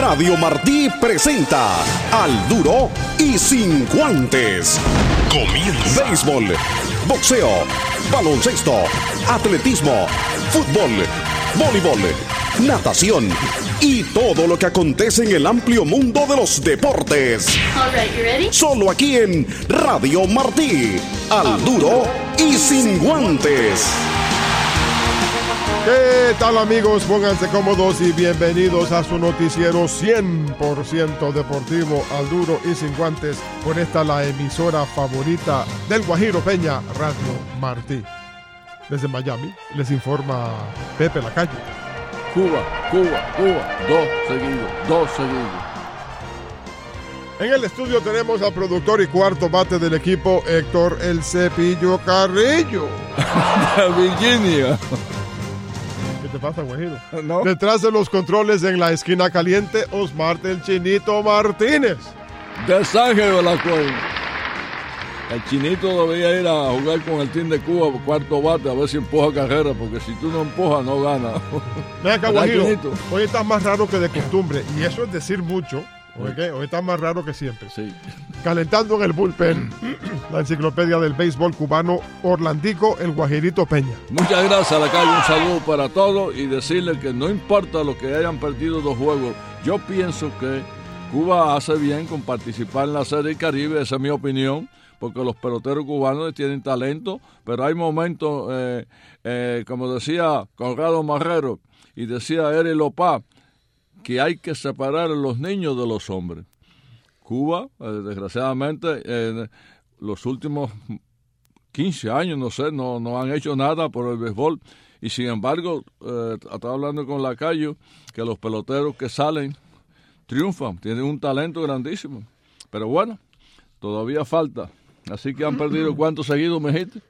Radio Martí presenta Al Duro y Sin Guantes. Comienza. Béisbol, boxeo, baloncesto, atletismo, fútbol, voleibol, natación y todo lo que acontece en el amplio mundo de los deportes. All right, you ready? Solo aquí en Radio Martí. Al Duro y Sin Guantes. ¿Qué tal, amigos? Pónganse cómodos y bienvenidos a su noticiero 100% deportivo, Al Duro y Sin Guantes, por esta la emisora favorita del Guajiro Peña, Radio Martí. Desde Miami les informa Pepe Lacalle. Cuba, dos seguidos. En el estudio tenemos al productor y cuarto bate del equipo, Héctor El Cepillo Carrillo. De Virginia. ¿Qué te pasa, Guajiro? ¿No? Detrás de los controles en la esquina caliente, Osmar el Chinito Martínez. De San Ángel de la Cueva. El Chinito debía ir a jugar con el team de Cuba por cuarto bate a ver si empuja carrera, porque si tú no empujas no ganas. Ven acá, Guajiro, Chinito? hoy estás más raro que de costumbre, y eso es decir mucho. ¿Okay? Hoy estás más raro que siempre. Sí. Calentando en el bullpen, la enciclopedia del béisbol cubano, Orlandico, el Guajirito Peña. Muchas gracias, Lacalle. Un saludo para todos y decirles que no importa lo que hayan perdido dos juegos, yo pienso que Cuba hace bien con participar en la Serie del Caribe, esa es mi opinión, porque los peloteros cubanos tienen talento, pero hay momentos, como decía Conrado Marrero y decía Eri Lopá, que hay que separar a los niños de los hombres. Cuba, desgraciadamente, los últimos 15 años, no han hecho nada por el béisbol. Y sin embargo, estaba hablando con Lacayo, que los peloteros que salen triunfan, tienen un talento grandísimo. Pero bueno, todavía falta. Así que han perdido, ¿cuántos seguidos me dijiste?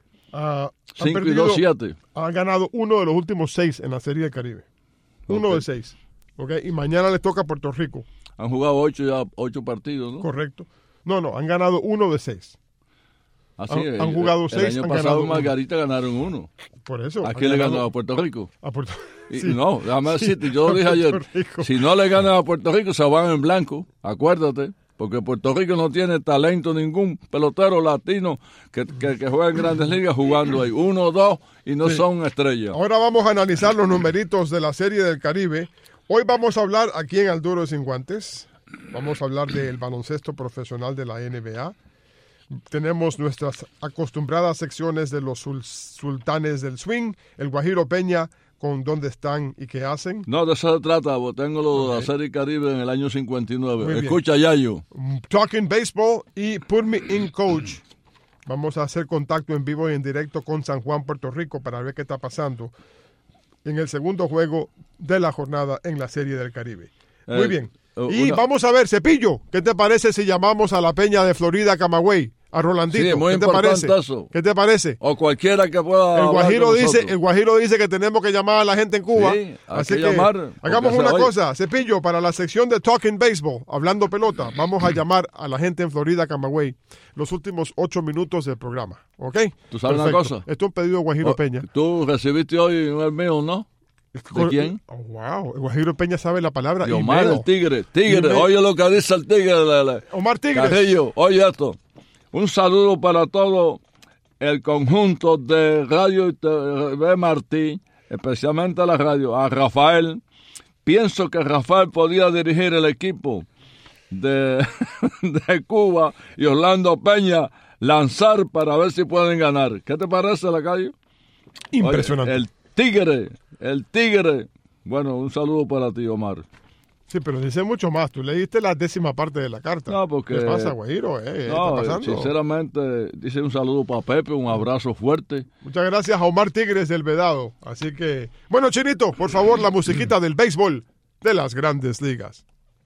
5 y 2, 7. Han ganado uno de los últimos 6 en la Serie del Caribe. Uno de 6. Okay, y mañana les toca a Puerto Rico. Han jugado 8 partidos, ¿no? Correcto. No, han ganado 1 de 6. Así han jugado 6. El año pasado Margarita ganaron 1. Por eso. ¿A quién le ganó? ¿A Puerto Rico? A Puerto Rico. No, déjame decirte, yo lo dije ayer. Si no le ganan a Puerto Rico, se van en blanco. Acuérdate. Porque Puerto Rico no tiene talento, ningún pelotero latino que juega en Grandes Ligas jugando ahí. 1, 2 y no son estrellas. Ahora vamos a analizar los numeritos de la Serie del Caribe. Hoy vamos a hablar aquí en Al Duro y Sin Guantes. Vamos a hablar del baloncesto profesional de la NBA. Tenemos nuestras acostumbradas secciones de los sultanes del swing, el Guajiro Peña, con dónde están y qué hacen. No, de eso se trata. Tengo lo de la Serie Caribe en el año 59. Escucha, Yayo. Talking Baseball y Put Me In Coach. Vamos a hacer contacto en vivo y en directo con San Juan, Puerto Rico, para ver qué está pasando en el segundo juego de la jornada en la Serie del Caribe. Muy bien. Y vamos a ver, Cepillo, ¿qué te parece si llamamos a la Peña de Florida, Camagüey, a Rolandito? Sí, muy ¿Qué te importante parece? eso. ¿Qué te parece? O cualquiera que pueda. El Guajiro dice que tenemos que llamar a la gente en Cuba. Sí, así que llamar, hagamos una cosa, Cepillo, para la sección de Talking Baseball, hablando pelota, vamos a llamar a la gente en Florida, Camagüey, los últimos 8 minutos del programa. ¿Ok? ¿Tú sabes Perfecto. una cosa? Esto es un pedido de Guajiro Peña. Tú recibiste hoy un email, ¿no? ¿De quién? Oh, wow, el Guajiro Peña sabe la palabra. De Omar email. el Tigre. Oye lo que dice el Tigre. Omar Tigres. Carrillo, oye esto. Un saludo para todo el conjunto de Radio y TV Martí, especialmente a la radio, a Rafael. Pienso que Rafael podía dirigir el equipo de Cuba y Orlando Peña lanzar para ver si pueden ganar. ¿Qué te parece, Lacayo? Impresionante. Oye, el Tigre. Bueno, un saludo para ti, Omar. Sí, pero dice mucho más. Tú leíste la 10ª parte de la carta. No, porque... ¿Qué pasa, Guajiro? ¿Qué está pasando? Sinceramente, dice un saludo para Pepe, un abrazo fuerte. Muchas gracias a Omar Tigres del Vedado. Así que... Bueno, Chinito, por favor, la musiquita del béisbol de las Grandes Ligas.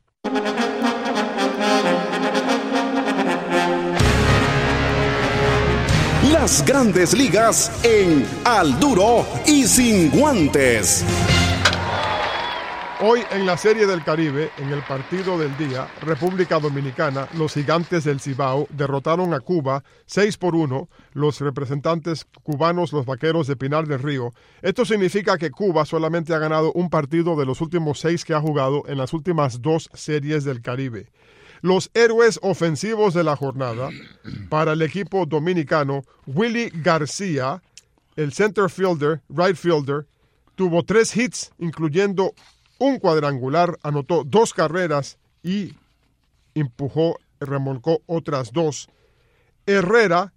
Las Grandes Ligas en Al Duro y Sin Guantes. Hoy en la Serie del Caribe, en el partido del día, República Dominicana, los Gigantes del Cibao derrotaron a Cuba 6-1, los representantes cubanos, los Vaqueros de Pinar del Río. Esto significa que Cuba solamente ha ganado un partido de los últimos 6 que ha jugado en las últimas 2 Series del Caribe. Los héroes ofensivos de la jornada para el equipo dominicano, Willy García, el center fielder, right fielder, tuvo 3 hits, incluyendo un cuadrangular, anotó 2 carreras y remolcó otras 2. Herrera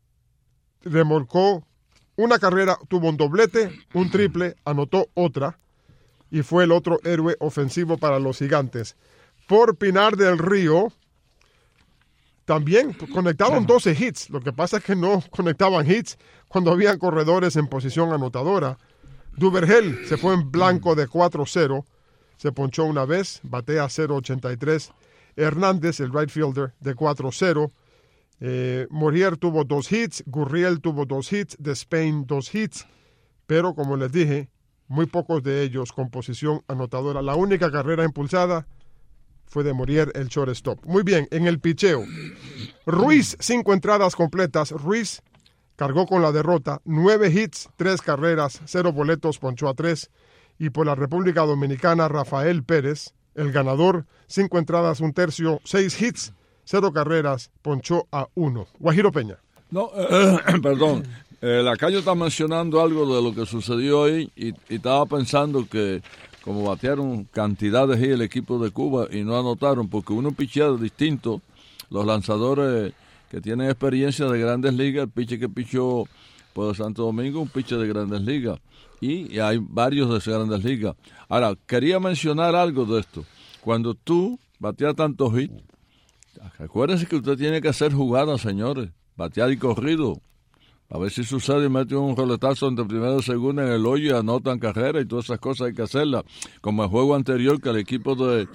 remolcó una carrera, tuvo un doblete, un triple, anotó otra y fue el otro héroe ofensivo para los Gigantes. Por Pinar del Río, también conectaron 12 hits. Lo que pasa es que no conectaban hits cuando había corredores en posición anotadora. Duvergel se fue en blanco de 4-0. Se ponchó una vez, batea 0.83. Hernández, el right fielder, de 4-0. Morier tuvo 2 hits. Gurriel tuvo 2 hits. Despain 2 hits. Pero, como les dije, muy pocos de ellos con posición anotadora. La única carrera impulsada fue de Morier, el shortstop. Muy bien, en el picheo. Ruiz, 5 entradas completas. Ruiz cargó con la derrota. 9 hits, 3 carreras, 0 boletos, ponchó a 3. Y por la República Dominicana, Rafael Pérez, el ganador, 5 entradas, 1 tercio, 6 hits, 0 carreras, ponchó a 1. Guajiro Peña. No, perdón. Lacayo está mencionando algo de lo que sucedió hoy y estaba pensando que como batearon cantidad de hits el equipo de Cuba y no anotaron, porque uno pichea distinto, los lanzadores que tienen experiencia de Grandes Ligas, el pitcher que pichó por Santo Domingo, un pitcher de Grandes Ligas, y hay varios de Grandes Ligas. Ahora, quería mencionar algo de esto. Cuando tú bateas tantos hits, acuérdense que usted tiene que hacer jugadas, señores, batear y corrido. A ver si sucede y mete un roletazo entre primera y segunda en el hoyo y anotan carrera y todas esas cosas hay que hacerlas. Como el juego anterior que el equipo de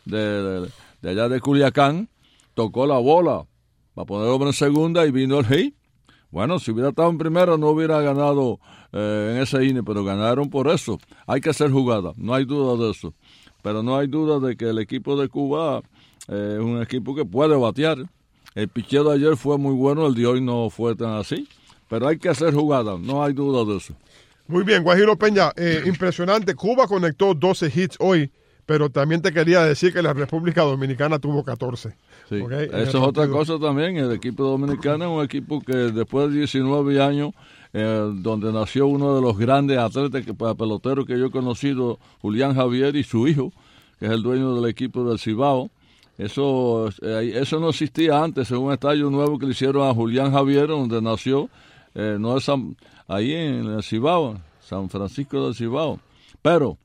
allá de Culiacán tocó la bola para poner hombre en segunda y vino el hit. Bueno, si hubiera estado en primera no hubiera ganado en ese inning, pero ganaron por eso. Hay que hacer jugadas, no hay duda de eso. Pero no hay duda de que el equipo de Cuba es un equipo que puede batear. El picheo de ayer fue muy bueno, el de hoy no fue tan así. Pero hay que hacer jugadas, no hay duda de eso. Muy bien, Guajiro Peña, impresionante. Cuba conectó 12 hits hoy, pero también te quería decir que la República Dominicana tuvo 14. Sí, ¿Okay? Eso es otra cosa también. El equipo dominicano es un equipo que después de 19 años, donde nació uno de los grandes atletas, peloteros que yo he conocido, Julián Javier y su hijo, que es el dueño del equipo del Cibao. Eso no existía antes, en un estadio nuevo que le hicieron a Julián Javier, donde nació. No es ahí en el Cibao, San Francisco del Cibao. Pero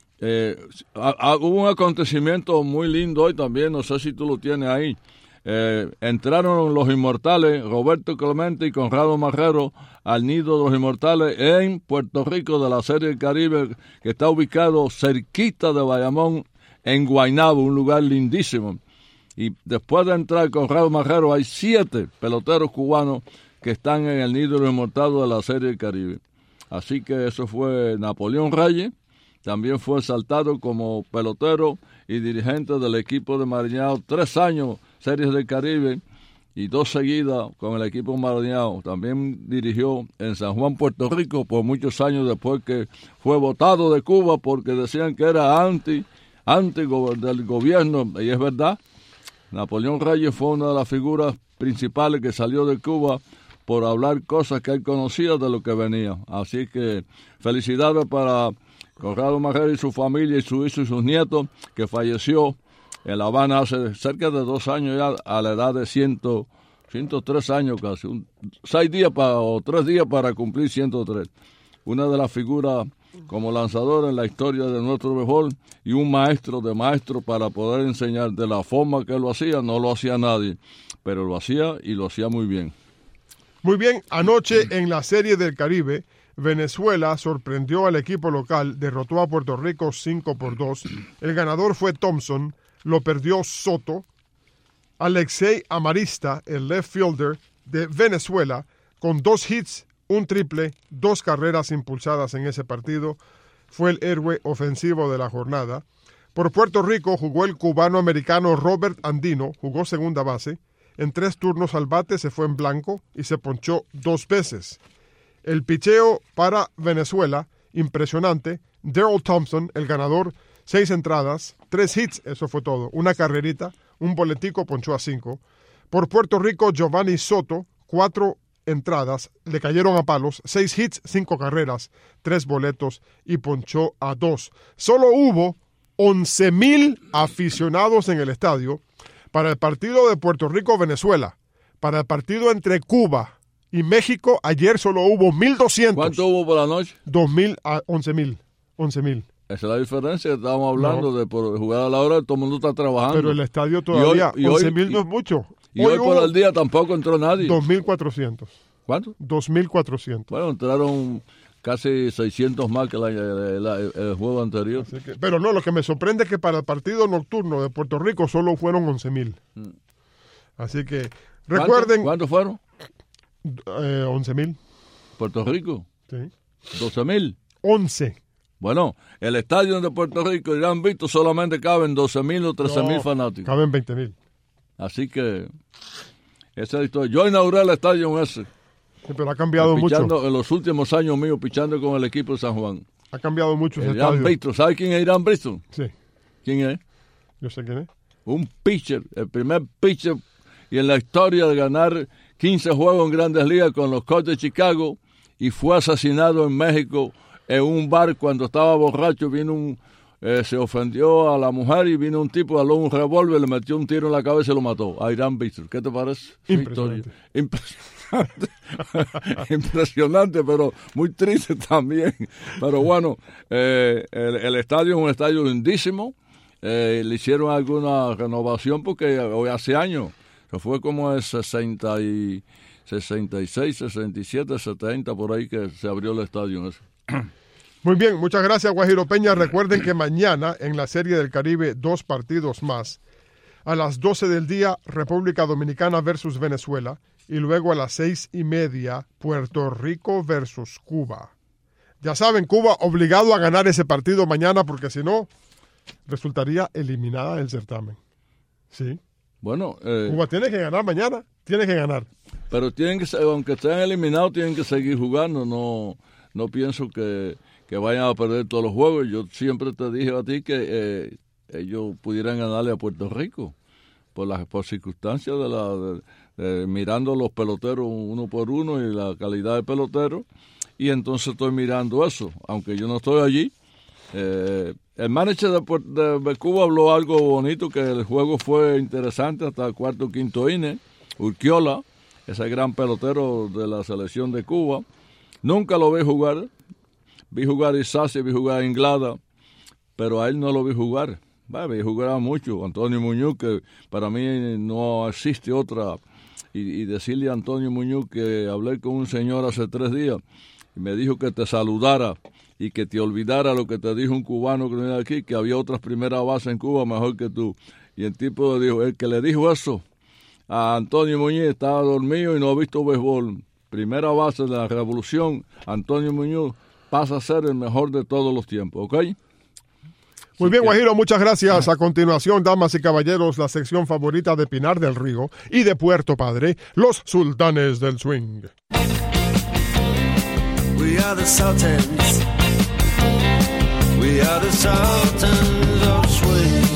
hubo un acontecimiento muy lindo hoy también, no sé si tú lo tienes ahí. Entraron los Inmortales, Roberto Clemente y Conrado Marrero, al nido de los Inmortales en Puerto Rico de la Serie del Caribe, que está ubicado cerquita de Bayamón, en Guaynabo, un lugar lindísimo. Y después de entrar Conrado Marrero, hay 7 peloteros cubanos que están en el nido de los Inmortales de la Serie del Caribe. Así que eso fue Napoleón Reyes, también fue exaltado como pelotero y dirigente del equipo de Mariñao, 3 años Series del Caribe y 2 seguidas con el equipo Mariñao. También dirigió en San Juan, Puerto Rico, por muchos años después que fue votado de Cuba porque decían que era anti del gobierno, y es verdad. Napoleón Reyes fue una de las figuras principales que salió de Cuba por hablar cosas que él conocía de lo que venía. Así que felicidades para Conrado Marrero y su familia y su hijo y sus nietos, que falleció en La Habana hace cerca de 2 años ya, a la edad de 103 años casi. 3 días para cumplir 103. Una de las figuras como lanzador en la historia de nuestro béisbol y un maestro de maestros para poder enseñar de la forma que lo hacía. No lo hacía nadie, pero lo hacía y lo hacía muy bien. Muy bien, anoche en la Serie del Caribe, Venezuela sorprendió al equipo local, derrotó a Puerto Rico 5-2. El ganador fue Thompson, lo perdió Soto. Alexei Amarista, el left fielder de Venezuela, con 2 hits, 1 triple, 2 carreras impulsadas en ese partido, fue el héroe ofensivo de la jornada. Por Puerto Rico jugó el cubano-americano Robert Andino, jugó segunda base. En 3 turnos al bate se fue en blanco y se ponchó 2 veces. El picheo para Venezuela, impresionante. Daryl Thompson, el ganador, 6 entradas, 3 hits, eso fue todo. Una carrerita, un boletico, ponchó a 5. Por Puerto Rico, Giovanni Soto, 4 entradas, le cayeron a palos, 6 hits, 5 carreras, 3 boletos y ponchó a 2. Solo hubo 11,000 aficionados en el estadio para el partido de Puerto Rico-Venezuela. Para el partido entre Cuba y México, ayer solo hubo 1,200. ¿Cuánto hubo por la noche? 2,000 a 11,000. 11,000. Esa es la diferencia que estábamos hablando de por jugar a la hora, todo el mundo está trabajando. Pero el estadio todavía, 11,000 no es mucho. Y hoy por el día tampoco entró nadie. 2,400. ¿Cuánto? 2,400. Bueno, entraron casi 600 más que el juego anterior. Pero no, lo que me sorprende es que para el partido nocturno de Puerto Rico solo fueron 11,000. Así que recuerden... ¿Cuántos fueron? 11,000. ¿Puerto Rico? Sí. 12,000. 11. Bueno, el estadio de Puerto Rico, ya han visto, solamente caben 12,000 o 13,000 fanáticos. Caben 20,000. Así que esa es la historia. Yo inauguré el estadio ese. Sí, pero ha cambiado mucho. En los últimos años míos, pichando con el equipo de San Juan. Ha cambiado mucho ese Irán estadio. Bristol. ¿Sabe quién es Irán Bristol? Sí. ¿Quién es? Yo sé quién es. Un pitcher, el primer pitcher y en la historia de ganar 15 juegos en Grandes Ligas con los Cubs de Chicago, y fue asesinado en México en un bar cuando estaba borracho. Se ofendió a la mujer y vino un tipo, jaló un revólver, le metió un tiro en la cabeza y lo mató. A Irán Bristol. ¿Qué te parece? Impresionante. Impresionante, pero muy triste también. Pero bueno, el estadio es un estadio lindísimo. Le hicieron alguna renovación porque hoy hace años, que fue como el 66, 67, 70, por ahí que se abrió el estadio ese. Muy bien, muchas gracias, Guajiro Peña. Recuerden que mañana en la Serie del Caribe 2 partidos más. A las 12 del día, República Dominicana versus Venezuela. Y luego a las 6:30, Puerto Rico versus Cuba. Ya saben, Cuba obligado a ganar ese partido mañana porque si no, resultaría eliminada del certamen. Sí. Bueno, Cuba tiene que ganar mañana, tiene que ganar. Pero tienen que, aunque estén eliminados, tienen que seguir jugando. No pienso que vayan a perder todos los juegos. Yo siempre te dije a ti que ellos pudieran ganarle a Puerto Rico por circunstancias mirando los peloteros uno por uno y la calidad del pelotero. Y entonces estoy mirando eso, aunque yo no estoy allí. El manager de Cuba habló algo bonito, que el juego fue interesante hasta el cuarto o quinto inning. Urquiola, ese gran pelotero de la selección de Cuba, nunca lo vi jugar. Vi jugar a Isacia, vi jugar a Inglada, pero a él no lo vi jugar. Vi jugar a mucho. Antonio Muñoz, que para mí no existe otra. Y decirle a Antonio Muñoz que hablé con un señor hace 3 días y me dijo que te saludara y que te olvidara lo que te dijo un cubano que viene aquí, que había otras primeras bases en Cuba mejor que tú. Y el tipo dijo, el que le dijo eso a Antonio Muñoz estaba dormido y no ha visto béisbol. Primera base de la revolución, Antonio Muñoz pasa a ser el mejor de todos los tiempos, ¿ok? Muy bien, Guajiro, muchas gracias. A continuación, damas y caballeros, la sección favorita de Pinar del Río y de Puerto Padre, los Sultanes del Swing. We are the Sultans. We are the Sultans of Swing.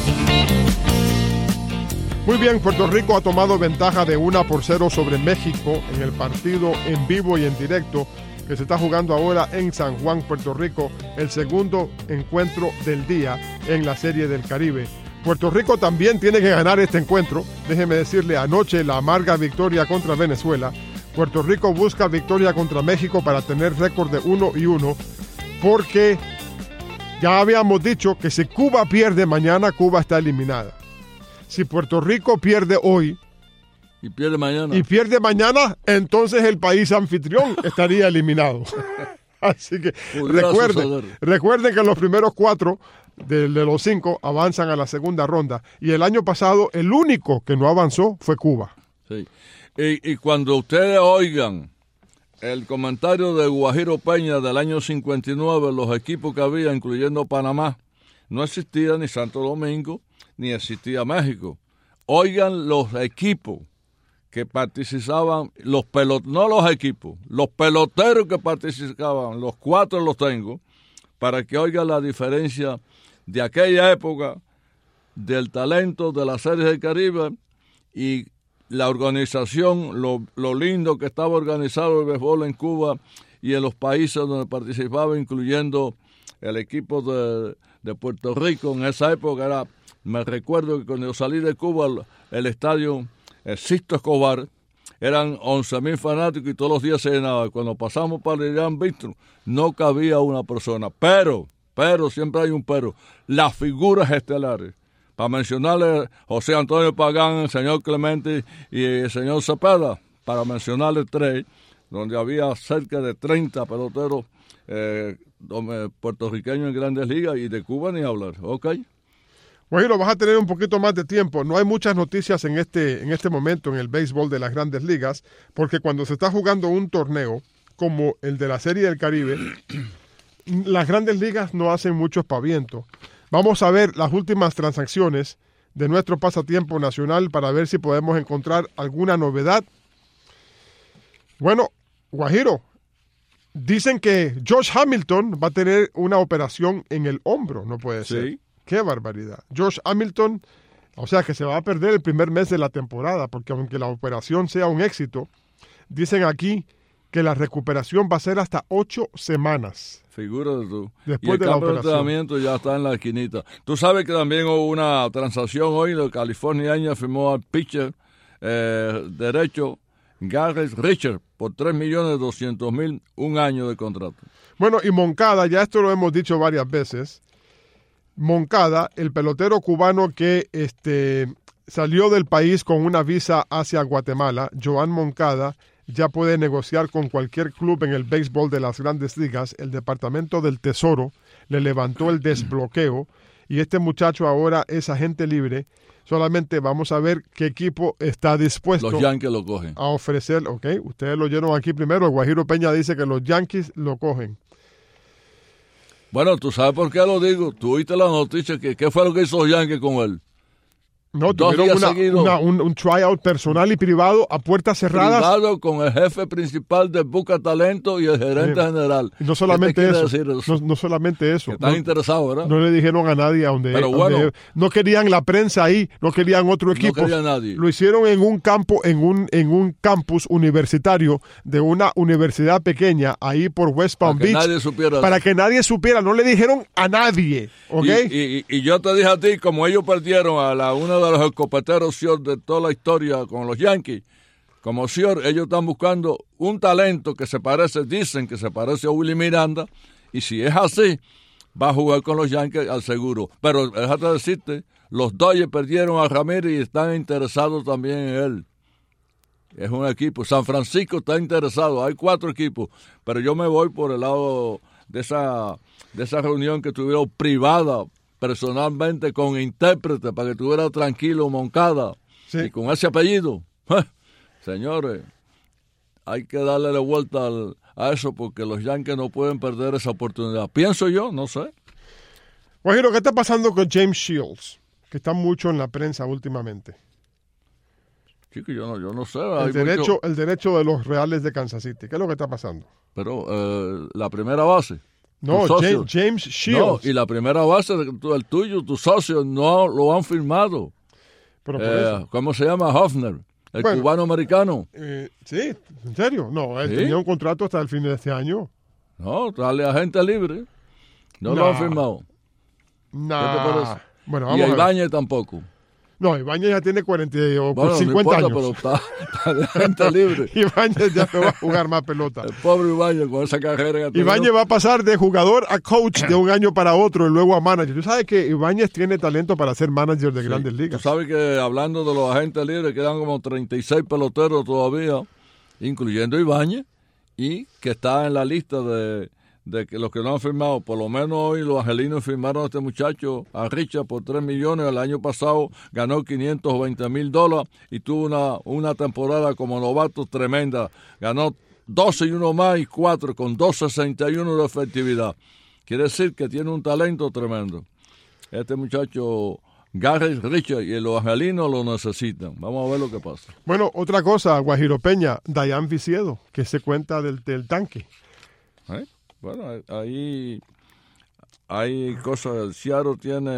Muy bien, Puerto Rico ha tomado ventaja de 1-0 sobre México en el partido en vivo y en directo que se está jugando ahora en San Juan, Puerto Rico, el segundo encuentro del día en la Serie del Caribe. Puerto Rico también tiene que ganar este encuentro. Déjeme decirle, anoche la amarga victoria contra Venezuela. Puerto Rico busca victoria contra México para tener récord de 1-1, porque ya habíamos dicho que si Cuba pierde mañana, Cuba está eliminada. Si Puerto Rico pierde hoy, y pierde mañana, entonces el país anfitrión estaría eliminado. Así que recuerden que los primeros 4 de los 5 avanzan a la segunda ronda. Y el año pasado, el único que no avanzó fue Cuba. Sí. Y cuando ustedes oigan el comentario de Guajiro Peña del año 59, los equipos que había, incluyendo Panamá, no existía ni Santo Domingo, ni existía México. Oigan los equipos que participaban, los peloteros que participaban, los 4 los tengo, para que oigan la diferencia de aquella época, del talento de las Series del Caribe y la organización, lo lindo que estaba organizado el béisbol en Cuba y en los países donde participaba, incluyendo el equipo de Puerto Rico. En esa época me recuerdo que cuando yo salí de Cuba, el estadio Sisto Escobar, eran 11,000 fanáticos y todos los días se llenaba. Cuando pasamos para el Irán Bistro, no cabía una persona. Pero, siempre hay un pero, las figuras estelares. Para mencionarle José Antonio Pagán, el señor Clemente y el señor Cepeda, para mencionarle 3, donde había cerca de 30 peloteros puertorriqueños en Grandes Ligas, y de Cuba ni hablar, ¿ok? Bueno, vas a tener un poquito más de tiempo. No hay muchas noticias en este momento en el béisbol de las Grandes Ligas, porque cuando se está jugando un torneo como el de la Serie del Caribe, las Grandes Ligas no hacen mucho espaviento. Vamos a ver las últimas transacciones de nuestro pasatiempo nacional para ver si podemos encontrar alguna novedad. Bueno, Guajiro, dicen que Josh Hamilton va a tener una operación en el hombro, no puede ser. Sí. ¡Qué barbaridad! Josh Hamilton, o sea que se va a perder el primer mes de la temporada, porque aunque la operación sea un éxito, dicen aquí que la recuperación va a ser hasta 8 semanas. Figúrate tú. Después y de el la cambio de operación. entrenamiento ya está en la esquinita. Tú sabes que también hubo una transacción hoy, la californiana firmó al pitcher derecho Garrett Richard por $3,200,000, un año de contrato. Bueno, y Moncada, ya esto lo hemos dicho varias veces, Moncada, el pelotero cubano que salió del país con una visa hacia Guatemala, Joan Moncada, ya puede negociar con cualquier club en el béisbol de las Grandes Ligas. El Departamento del Tesoro le levantó el desbloqueo y este muchacho ahora es agente libre. Solamente vamos a ver qué equipo está dispuesto Los Yankees lo cogen. a ofrecer. Ok, ustedes lo oyeron aquí primero. El Guajiro Peña dice que los Yankees lo cogen. Bueno, ¿tú sabes por qué lo digo? Tú oíste la noticia, ¿qué fue lo que hizo los Yankees con él? No, 2 tuvieron días seguidos. un tryout personal y privado a puertas cerradas. Privado con el jefe principal de Busca Talento y el gerente general. Y no solamente ¿Qué te eso, quiere decir eso? no solamente eso. Que están No, interesados, ¿verdad? no le dijeron a nadie a donde, Pero bueno, no querían la prensa ahí, no querían otro equipo. No quería nadie. Lo hicieron en un campo, en un campus universitario de una universidad pequeña ahí por West Palm Para que Beach. nadie supiera. Para que nadie supiera, no le dijeron a nadie, ¿ok? Y yo te dije a ti, como ellos perdieron a uno de los escopeteros de toda la historia con los Yankees, como Sior, ellos están buscando un talento que se parece, dicen que se parece a Willy Miranda, y si es así, va a jugar con los Yankees al seguro. Pero déjate decirte, los Dodgers perdieron a Ramírez y están interesados también en él. Es un equipo. San Francisco está interesado. Hay 4 equipos, pero yo me voy por el lado de esa reunión que tuvieron privada, personalmente, con intérprete, para que estuviera tranquilo Moncada. Sí. Y con ese apellido. Señores, hay que darle la vuelta a eso, porque los Yankees no pueden perder esa oportunidad. Pienso yo, no sé. Guajiro, ¿qué está pasando con James Shields? Que está mucho en la prensa últimamente. Chico, yo no sé. El derecho de los Reales de Kansas City. ¿Qué es lo que está pasando? Pero la primera base. No, socio. James Shields. No, y la primera base, el tuyo, tu socio, no lo han firmado. Pero por eso. ¿Cómo se llama? Hofner, el cubano-americano. Sí, ¿en serio? No, él tenía un contrato hasta el fin de este año. No, dale a gente libre. No lo han firmado. ¿Qué te parece? Bueno, Y vamos a ver. Ibáñez tampoco. No, Ibáñez ya tiene 40 o Bueno, 50 no importa, años. pero está de gente libre. Ibáñez ya no va a jugar más pelota. El pobre Ibáñez con esa carrera que Ibáñez tuvo. va a pasar de jugador a coach de un año para otro y luego a manager. Tú sabes que Ibáñez tiene talento para ser manager de Grandes Ligas. Tú sabes que hablando de los agentes libres, quedan como 36 peloteros todavía, incluyendo Ibáñez, y que está en la lista de que los que no han firmado. Por lo menos hoy los angelinos firmaron a este muchacho, a Richard, por $3 millones. El año pasado ganó $520,000 y tuvo una temporada como novato tremenda. Ganó 12 y 1 más y 4 con 2.61 de efectividad. Quiere decir que tiene un talento tremendo. este muchacho Garrett Richard y los angelinos lo necesitan. Vamos a ver lo que pasa. Bueno, otra cosa, Guajiro Peña, Dayan Viciedo, que se cuenta del tanque. Bueno, ahí hay cosas. El Seattle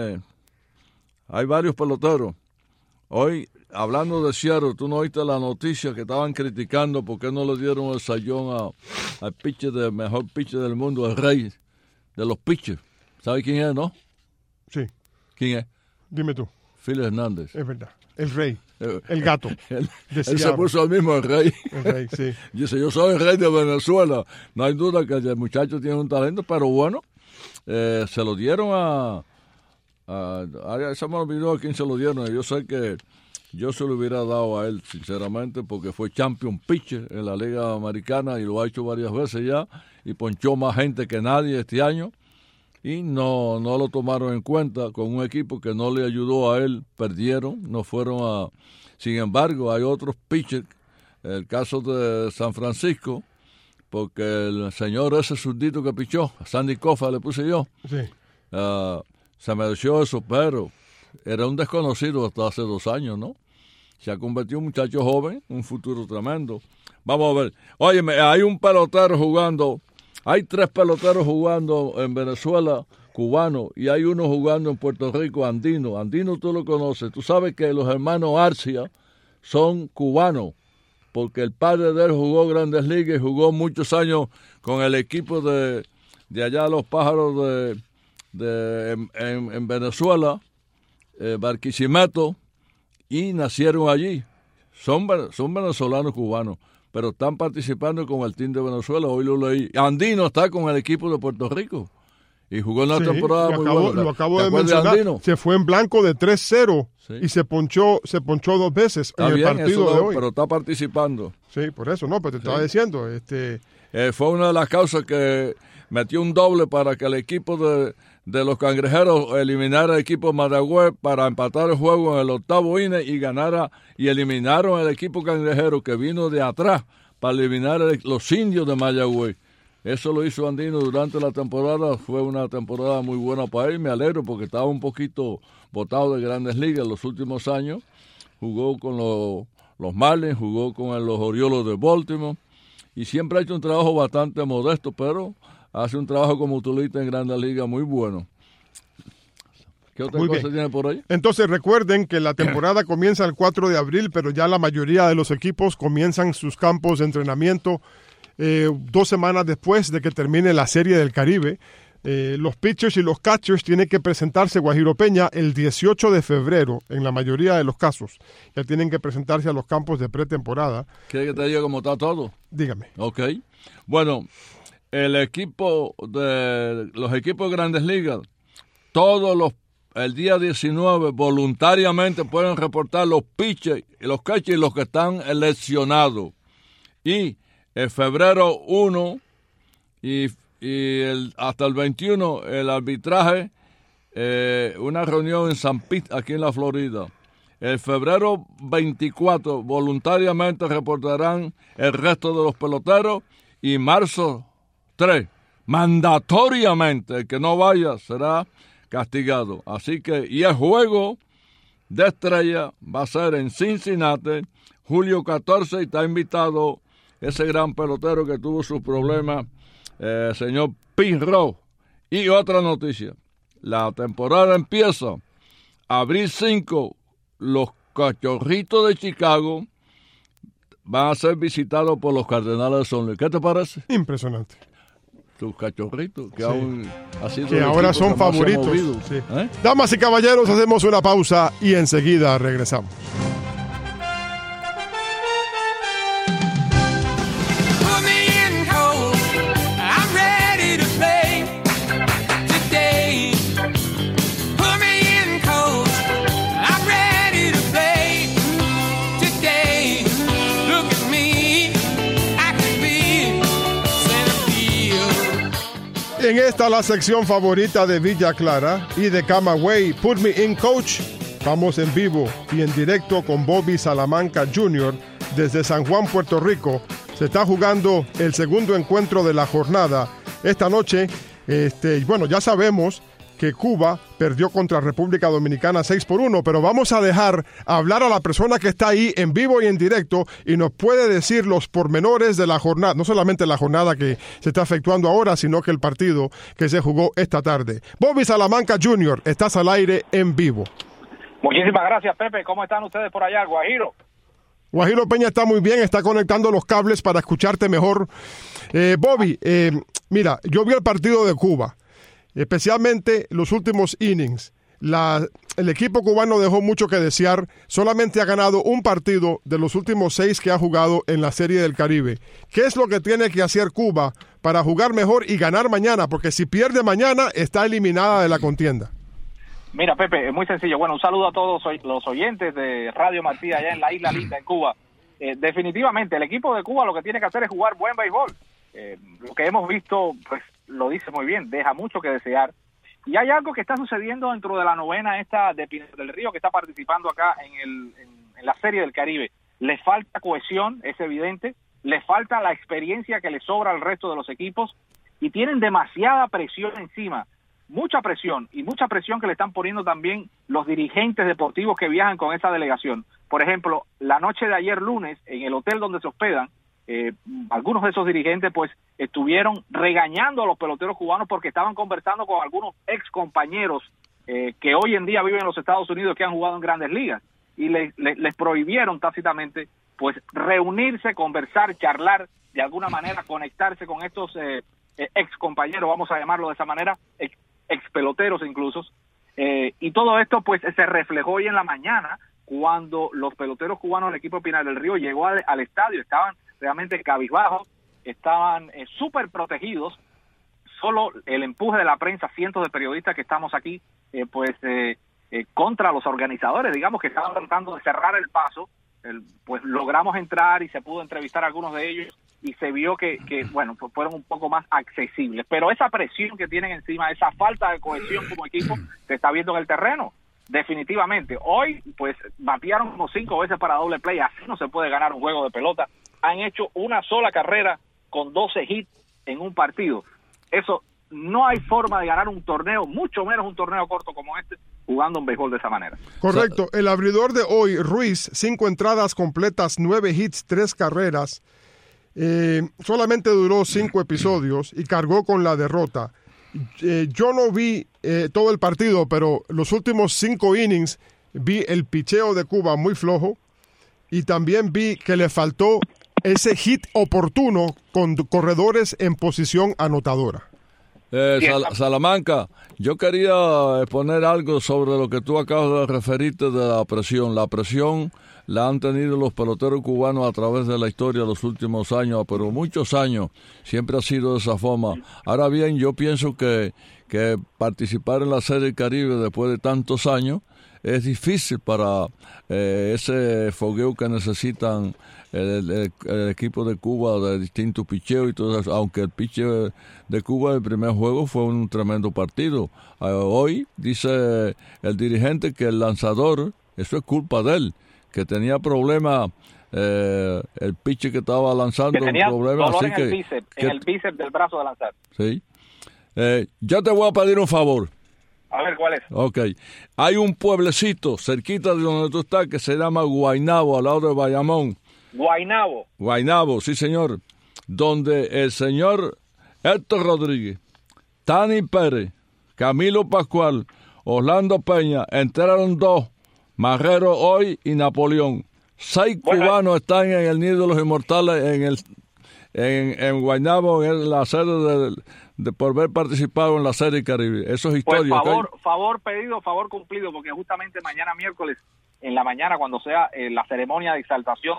hay varios peloteros. Hoy, hablando de Seattle, tú no oíste la noticia que estaban criticando por qué no le dieron el sayón al pitcher mejor pitcher del mundo, el rey de los pitchers. ¿Sabes quién es, no? Sí. ¿Quién es? Dime tú. Phil Hernández. Es verdad. El rey. El gato. Él se puso al mismo el rey. El rey, sí. Dice, yo soy el rey de Venezuela. No hay duda que el muchacho tiene un talento, pero bueno, se lo dieron se me olvidó a quién se lo dieron. Yo sé que yo se lo hubiera dado a él, sinceramente, porque fue champion pitcher en la Liga Americana y lo ha hecho varias veces ya, y ponchó más gente que nadie este año. Y no lo tomaron en cuenta con un equipo que no le ayudó a él, perdieron, no fueron Sin embargo, hay otros pitchers, el caso de San Francisco, porque el señor ese zurdito que pichó, Sandy Koufax le puse yo, sí. Se mereció eso, pero era un desconocido hasta hace 2 años, ¿no? Se ha convertido en un muchacho joven, un futuro tremendo. Vamos a ver. Óyeme, hay un pelotero jugando. Hay 3 peloteros jugando en Venezuela, cubano, y hay uno jugando en Puerto Rico, andino. Andino tú lo conoces. Tú sabes que los hermanos Arcia son cubanos, porque el padre de él jugó Grandes Ligas y jugó muchos años con el equipo de allá, los Pájaros en Venezuela, Barquisimeto, y nacieron allí. Son venezolanos cubanos, pero están participando con el team de Venezuela. Hoy lo leí. Andino está con el equipo de Puerto Rico y jugó en la temporada muy buena. Lo acabo de mencionar. Se fue en blanco de 3-0 y se ponchó 2 veces está en bien, el partido de hoy. Pero está participando. Sí, por eso, no, pero te estaba diciendo. Fue una de las causas que metió un doble para que el equipo de los Cangrejeros eliminara el equipo de Mayagüez para empatar el juego en el 8º inning y ganara, y eliminaron el equipo cangrejero que vino de atrás para eliminar los indios de Mayagüez. Eso lo hizo Andino durante la temporada. Fue una temporada muy buena para él. Me alegro porque estaba un poquito botado de Grandes Ligas en los últimos años. Jugó con los Marlins, jugó con los Orioles de Baltimore y siempre ha hecho un trabajo bastante modesto, pero hace un trabajo como utilista en Grandes Ligas muy bueno. ¿Qué otra cosa tiene por ahí? Entonces recuerden que la temporada comienza el 4 de abril, pero ya la mayoría de los equipos comienzan sus campos de entrenamiento 2 semanas después de que termine la Serie del Caribe. Los pitchers y los catchers tienen que presentarse, Guajiro Peña, el 18 de febrero, en la mayoría de los casos. Ya tienen que presentarse a los campos de pretemporada. ¿Quieres que te diga cómo está todo? Dígame. Ok. Bueno, los equipos de Grandes Ligas, el día 19 voluntariamente pueden reportar los pitchers y los catchers y los que están lesionados. Y el febrero 1 hasta el 21 el arbitraje, una reunión en San Pete, aquí en la Florida. El febrero 24 voluntariamente reportarán el resto de los peloteros, y marzo 3 mandatoriamente el que no vaya será castigado. Así que, y el juego de estrella va a ser en Cincinnati, julio 14, y está invitado ese gran pelotero que tuvo sus problemas, señor Pete Rose. Y otra noticia, la temporada empieza abril 5, los Cachorritos de Chicago van a ser visitados por los Cardenales de San Luis. ¿Qué te parece? Impresionante. Tus Cachorritos, que, sí. Que ahora son favoritos. Sí. Damas y caballeros, hacemos una pausa y enseguida regresamos. En esta la sección favorita de Villa Clara y de Camagüey, Put Me In Coach. Vamos en vivo y en directo con Bobby Salamanca Jr. desde San Juan, Puerto Rico. Se está jugando el segundo encuentro de la jornada esta noche. Ya sabemos que Cuba perdió contra República Dominicana 6-1, pero vamos a dejar hablar a la persona que está ahí en vivo y en directo y nos puede decir los pormenores de la jornada, no solamente la jornada que se está efectuando ahora, sino que el partido que se jugó esta tarde. Bobby Salamanca Jr., estás al aire en vivo. Muchísimas gracias, Pepe. ¿Cómo están ustedes por allá, Guajiro? Guajiro Peña está muy bien, está conectando los cables para escucharte mejor. Bobby, mira, yo vi el partido de Cuba, especialmente los últimos innings. El equipo cubano dejó mucho que desear, solamente ha ganado un partido de los últimos 6 que ha jugado en la Serie del Caribe. ¿Qué es lo que tiene que hacer Cuba para jugar mejor y ganar mañana? Porque si pierde mañana, está eliminada de la contienda. Mira, Pepe, es muy sencillo. Bueno, un saludo a todos los oyentes de Radio Martí allá en la Isla Linda, en Cuba. Definitivamente, el equipo de Cuba lo que tiene que hacer es jugar buen béisbol. Lo que hemos visto, pues lo dice muy bien, deja mucho que desear. Y hay algo que está sucediendo dentro de la novena esta de Pinar del Río, que está participando acá en la Serie del Caribe. Le falta cohesión, es evidente. Le falta la experiencia que le sobra al resto de los equipos. Y tienen demasiada presión encima. Mucha presión que le están poniendo también los dirigentes deportivos que viajan con esa delegación. Por ejemplo, la noche de ayer lunes, en el hotel donde se hospedan, algunos de esos dirigentes pues estuvieron regañando a los peloteros cubanos porque estaban conversando con algunos ex compañeros que hoy en día viven en los Estados Unidos, que han jugado en grandes ligas, y les prohibieron tácitamente pues reunirse, conversar, charlar, de alguna manera conectarse con estos ex compañeros, vamos a llamarlo de esa manera, ex peloteros incluso, y todo esto pues se reflejó hoy en la mañana cuando los peloteros cubanos del equipo de Pinar del Río llegó al estadio. Estaban realmente cabizbajos, estaban súper protegidos. Solo el empuje de la prensa, cientos de periodistas que estamos aquí contra los organizadores, digamos, que estaban tratando de cerrar el paso, pues logramos entrar y se pudo entrevistar a algunos de ellos y se vio que bueno, pues fueron un poco más accesibles. Pero esa presión que tienen encima, esa falta de cohesión como equipo, se está viendo en el terreno, definitivamente. Hoy, pues, batearon como 5 veces para doble play, así no se puede ganar un juego de pelota. Han hecho una sola carrera con 12 hits en un partido. Eso, no hay forma de ganar un torneo, mucho menos un torneo corto como este, jugando un béisbol de esa manera. Correcto. El abridor de hoy, Ruiz, 5 entradas completas, 9 hits, 3 carreras. Solamente duró 5 episodios y cargó con la derrota. Yo no vi todo el partido, pero los últimos 5 innings vi el picheo de Cuba muy flojo y también vi que le faltó ese hit oportuno con corredores en posición anotadora. Salamanca, yo quería exponer algo sobre lo que tú acabas de referirte de la presión. La presión la han tenido los peloteros cubanos a través de la historia los últimos años, pero muchos años siempre ha sido de esa forma. Ahora bien, yo pienso que participar en la Serie del Caribe después de tantos años es difícil para ese fogueo que necesitan el equipo de Cuba de distintos picheos y todo eso, aunque el picheo de Cuba el primer juego fue un tremendo partido. Hoy dice el dirigente que el lanzador, eso es culpa de él, que tenía problemas, el pitcher que estaba lanzando, que tenía problemas, dolor así en el bíceps del brazo de lanzar. Sí. Yo te voy a pedir un favor. A ver, ¿cuál es? Ok. Hay un pueblecito cerquita de donde tú estás que se llama Guaynabo, al lado de Bayamón. Guaynabo, sí señor. Donde el señor Héctor Rodríguez, Tani Pérez, Camilo Pascual, Orlando Peña, entraron 2, Marrero hoy y Napoleón. 6 cubanos están en el Nido de los Inmortales en Guaynabo, en la sede de por haber participado en la Serie Caribe. Eso es historia. Pues favor pedido, favor cumplido, porque justamente mañana miércoles, en la mañana, cuando sea la ceremonia de exaltación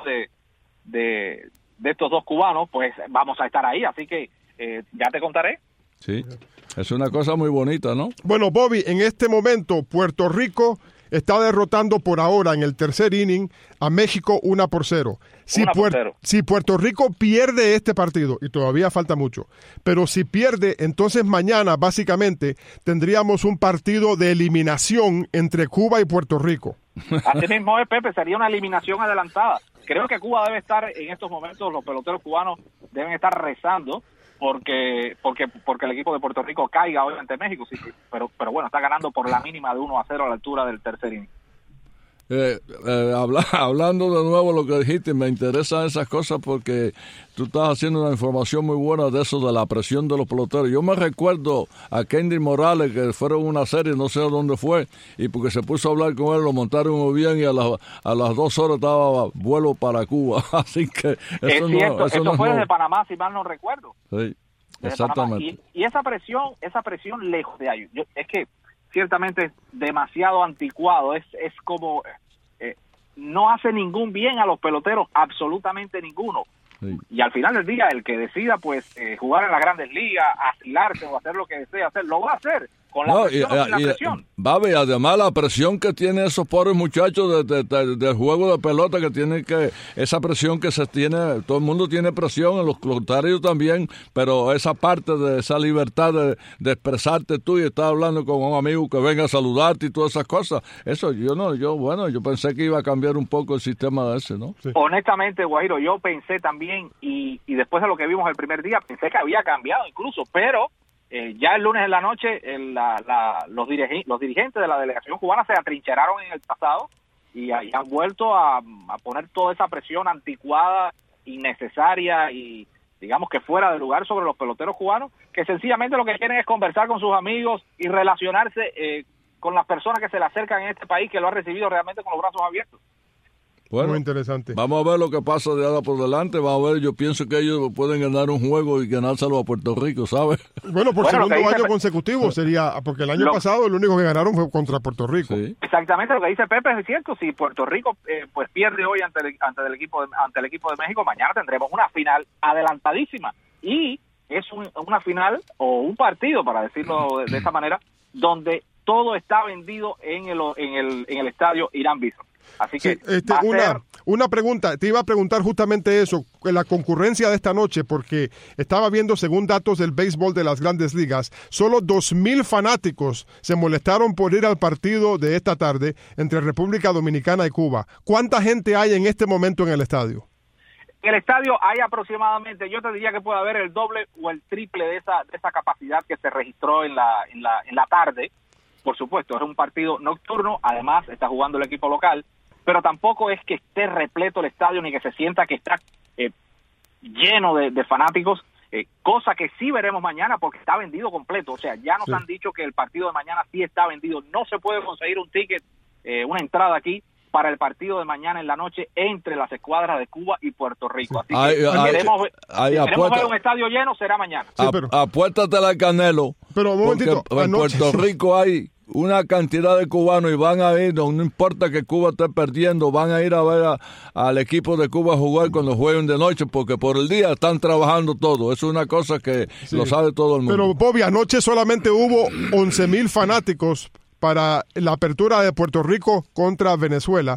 de estos 2 cubanos, pues vamos a estar ahí, así que ya te contaré. Sí, es una cosa muy bonita, ¿no? Bueno, Bobby, en este momento Puerto Rico está derrotando por ahora en el tercer inning a México 1-0. Si Puerto Rico pierde este partido, y todavía falta mucho, pero si pierde, entonces mañana básicamente tendríamos un partido de eliminación entre Cuba y Puerto Rico. Así mismo es, Pepe, sería una eliminación adelantada. Creo que Cuba debe estar en estos momentos, los peloteros cubanos deben estar rezando porque el equipo de Puerto Rico caiga hoy ante México, sí, pero bueno, está ganando por la mínima de 1-0 a la altura del tercer inning. Hablando de nuevo lo que dijiste, me interesan esas cosas porque tú estás haciendo una información muy buena de eso, de la presión de los peloteros. Yo me recuerdo a Kendy Morales, que fueron una serie, no sé dónde fue, y porque se puso a hablar con él, lo montaron muy bien y a las 2 horas estaba vuelo para Cuba. Así que eso es cierto, eso fue desde Panamá, si mal no recuerdo. Sí, exactamente. Y esa presión lejos de ahí, es que ciertamente es demasiado anticuado, es como no hace ningún bien a los peloteros, absolutamente ninguno. Sí. Y al final del día, el que decida pues jugar en las Grandes Ligas, asilarse o hacer lo que desea hacer, lo va a hacer con la presión o sin la presión. Babe, además la presión que tienen esos pobres muchachos del juego de pelota, que tienen esa presión que se tiene, todo el mundo tiene presión, en los contrarios también, pero esa parte de esa libertad de expresarte tú y estar hablando con un amigo que venga a saludarte y todas esas cosas, eso yo pensé que iba a cambiar un poco el sistema de ese, ¿no? Sí. Honestamente, Guajiro, yo pensé también, y después de lo que vimos el primer día, pensé que había cambiado incluso, pero ya el lunes en la noche los dirigentes de la delegación cubana se atrincheraron en el pasado y han vuelto a poner toda esa presión anticuada, innecesaria y digamos que fuera de lugar sobre los peloteros cubanos, que sencillamente lo que quieren es conversar con sus amigos y relacionarse con las personas que se le acercan en este país, que lo ha recibido realmente con los brazos abiertos. Bueno, muy interesante. Vamos a ver lo que pasa de ahora por delante. Vamos a ver, yo pienso que ellos pueden ganar un juego y ganárselo a Puerto Rico, ¿sabes? Bueno, por segundo año consecutivo sería, porque el año pasado el único que ganaron fue contra Puerto Rico. Sí. Exactamente, lo que dice Pepe es cierto. Si Puerto Rico pues pierde hoy ante el equipo de México, mañana tendremos una final adelantadísima. Y es una final o un partido, para decirlo de esta manera, donde todo está vendido en el estadio Irán Bison. Así que una pregunta, te iba a preguntar justamente eso, la concurrencia de esta noche, porque estaba viendo, según datos del béisbol de las Grandes Ligas, solo 2,000 fanáticos se molestaron por ir al partido de esta tarde entre República Dominicana y Cuba. ¿Cuánta gente hay en este momento en el estadio? En el estadio hay aproximadamente, yo te diría que puede haber el doble o el triple de esa capacidad que se registró en la tarde. Por supuesto, es un partido nocturno, además está jugando el equipo local, pero tampoco es que esté repleto el estadio ni que se sienta que está lleno de fanáticos, cosa que sí veremos mañana porque está vendido completo. O sea, ya nos han dicho que el partido de mañana sí está vendido. No se puede conseguir un ticket, una entrada aquí para el partido de mañana en la noche entre las escuadras de Cuba y Puerto Rico. Así que queremos ver un estadio lleno, será mañana. Sí, apuéstate al Canelo, pero un momentito, en Puerto Rico hay una cantidad de cubanos y van a ir, no importa que Cuba esté perdiendo, van a ir a ver al equipo de Cuba jugar cuando jueguen de noche, porque por el día están trabajando todo. Es una cosa que lo sabe todo el mundo. Pero Bobby, anoche solamente hubo 11,000 fanáticos para la apertura de Puerto Rico contra Venezuela.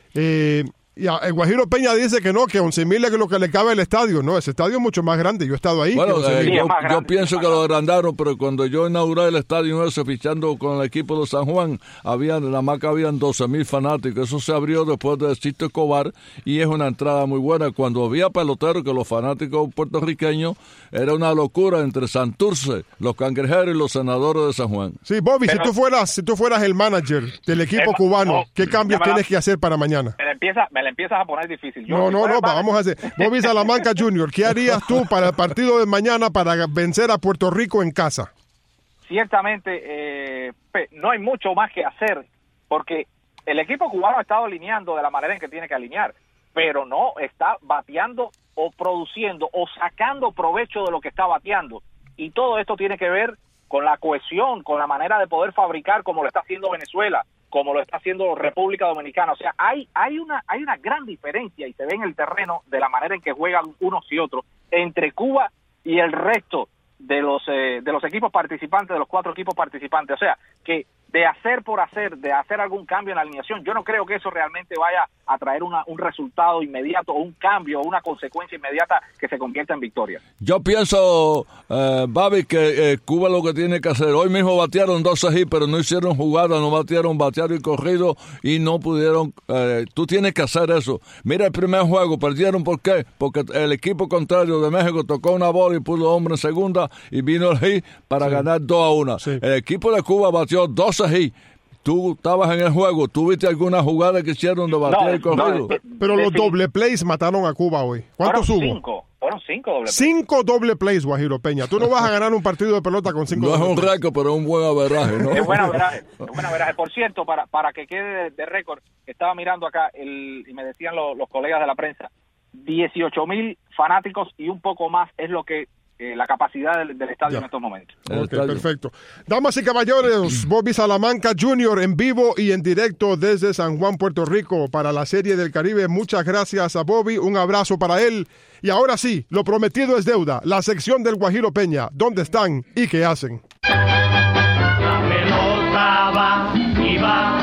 Y el Guajiro Peña dice que no, que 11,000 es lo que le cabe al estadio. No, ese estadio es mucho más grande. Yo he estado ahí. Bueno, yo pienso que lo agrandaron, pero cuando yo inauguré el estadio ese fichando con el equipo de San Juan, nada más que habían 12,000 fanáticos. Eso se abrió después de Sisto Escobar y es una entrada muy buena. Cuando había peloteros, que los fanáticos puertorriqueños, era una locura entre Santurce, los Cangrejeros y los Senadores de San Juan. Sí, Bobby, si tú fueras el manager del equipo cubano, ¿qué cambios tienes que hacer para mañana? Me la empiezas a poner difícil. Vamos a hacer. Bobby Salamanca Jr., ¿qué harías tú para el partido de mañana para vencer a Puerto Rico en casa? Ciertamente, no hay mucho más que hacer, porque el equipo cubano ha estado alineando de la manera en que tiene que alinear, pero no está bateando o produciendo o sacando provecho de lo que está bateando. Y todo esto tiene que ver con la cohesión, con la manera de poder fabricar como lo está haciendo Venezuela, como lo está haciendo República Dominicana. O sea, hay una gran diferencia y se ve en el terreno de la manera en que juegan unos y otros entre Cuba y el resto de los equipos participantes, de los 4 equipos participantes. O sea, que de hacer por hacer, de hacer algún cambio en la alineación, yo no creo que eso realmente vaya a traer un resultado inmediato, o un cambio, o una consecuencia inmediata que se convierta en victoria. Yo pienso, Babi, que Cuba lo que tiene que hacer, hoy mismo batearon 12 hits, pero no hicieron jugada, no batearon y corrido, y no pudieron, tú tienes que hacer eso. Mira el primer juego, perdieron, ¿por qué? Porque el equipo contrario de México tocó una bola y puso hombre en segunda, y vino el hit para ganar 2-1. Sí. El equipo de Cuba batió 12 hits. Tú estabas en el juego, ¿tú viste alguna jugada que hicieron de batear y corrido? Pero los doble plays mataron a Cuba hoy. ¿Cuántos hubo? Fueron 5 doble plays. 5 doble plays, Guajiro Peña. Tú no vas a ganar un partido de pelota con 5 No es doble un plays. récord, pero es un buen averaje, ¿no? Es buena averaje. Por cierto, para que quede de récord, estaba mirando acá y me decían los colegas de la prensa, 18,000 fanáticos y un poco más es lo que la capacidad del estadio en estos momentos. Ok, perfecto. Damas y caballeros, Bobby Salamanca Jr. en vivo y en directo desde San Juan, Puerto Rico, para la Serie del Caribe. Muchas gracias a Bobby, un abrazo para él. Y ahora sí, lo prometido es deuda. La sección del Guajiro Peña. ¿Dónde están y qué hacen? La pelota va y va,